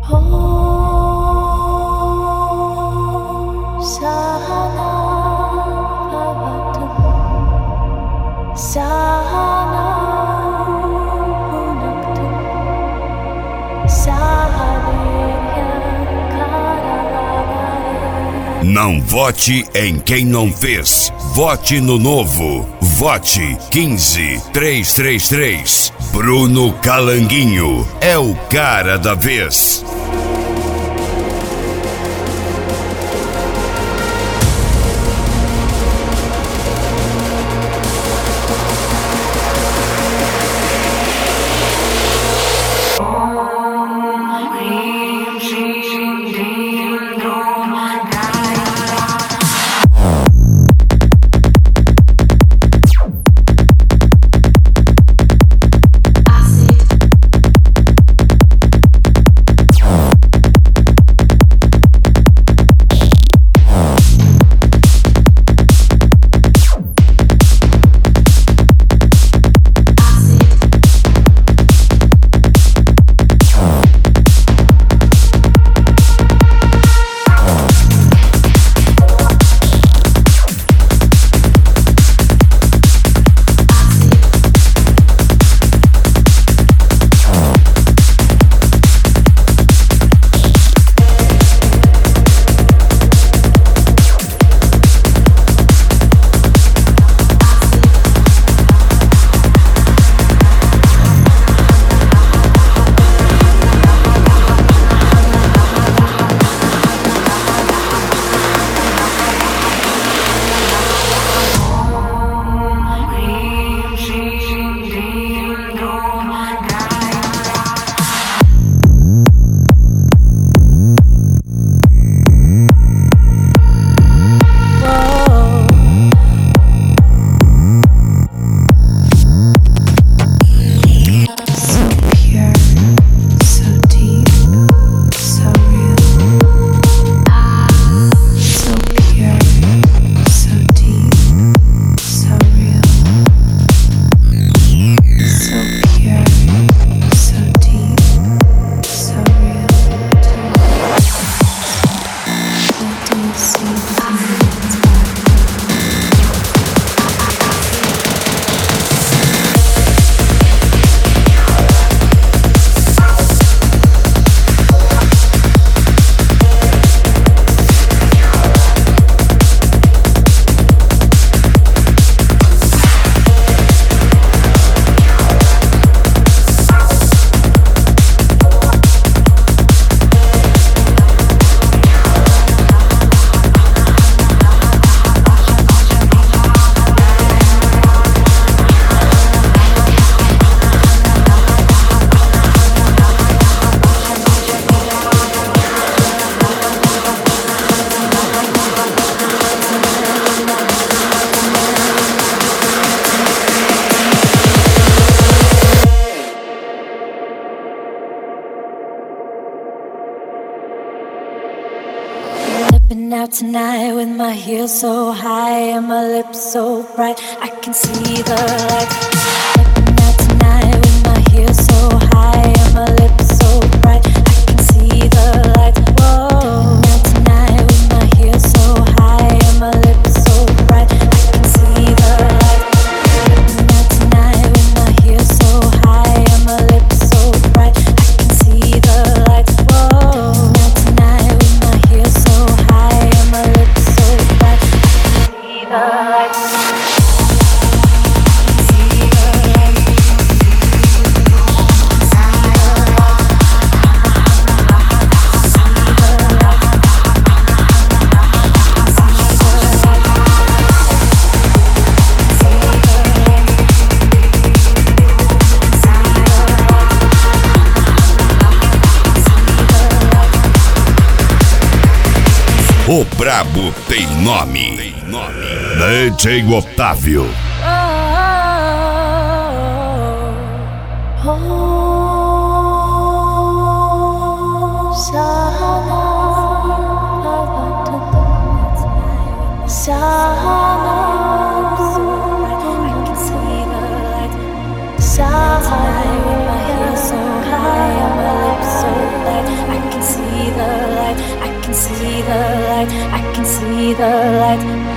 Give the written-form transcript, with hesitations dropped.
Não vote em quem não fez. Vote no novo. Vote 15333. Bruno Calanguinho é o cara da vez. Out tonight with my heels so high and my lips so bright, I can see the lights. Stepping out tonight with my heels so high and my lips so bright, I can see the lights. Whoa. Out tonight with my heels so high and my lips so bright, I can see the lights. Stepping out tonight with my heels so high and my lips so bright, I can see the lights. Whoa. Out tonight with my heels so high and my lips so bright, I can see the lights. O brabo tem nome. DJ Otávio. I can lights.